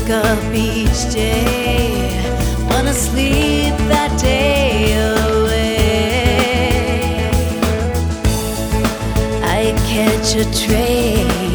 wake up each day, wanna sleep that day away. I catch a train